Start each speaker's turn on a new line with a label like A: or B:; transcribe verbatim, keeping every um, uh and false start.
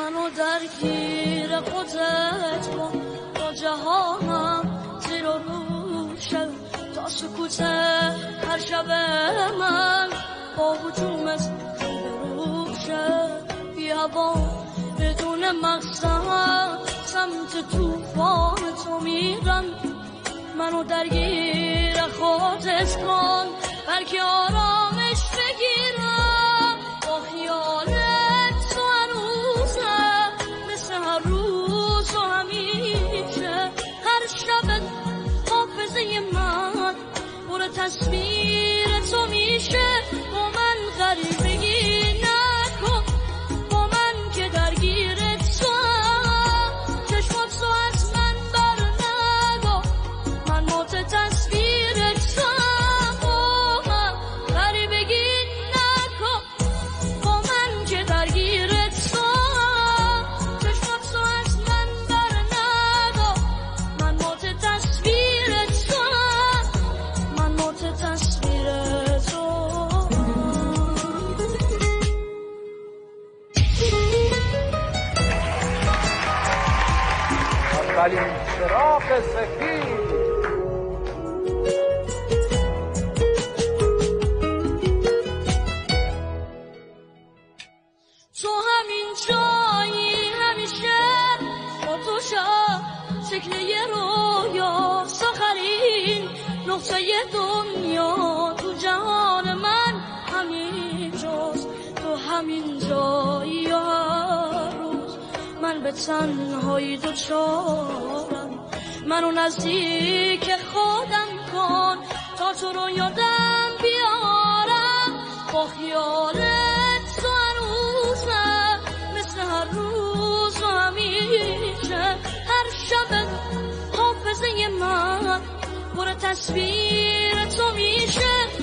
A: منو درگیر خودت کن تا جهانم زیر و روشه تا سکوت هر شب من با هجومت روشه بیا با بدون مقصد سمت توفان تو میرم منو درگیر خودت کن بلکه آرامش بگیرم با خیالت تو هنوزم مثل هر روز و همیشه هر شب حافظه من پر تصویر تو میشه با من غریبگی نکن با من که درگیر تو چشمات تو از من بر نگاه من مات تصویر تو با من غریبگی نکن با من که درگیر تو چشمات تو از من بر نگاه من مات تصویر تو من مات تصویر تو
B: اولین چراغ سفید
A: تو همین جایی همیشه با تو شب شکل یه رویا ساخرین نقطه دنیا تو جهان من همین جاست تو همین جایی هر روز من به تنهایی دوچارم منو نزدیک خودم کن تا تو رو یادم بیارم با خیالت تو هنوزم مثل هر روز و همیشه هر شب حافظه من پر تصویر تو میشه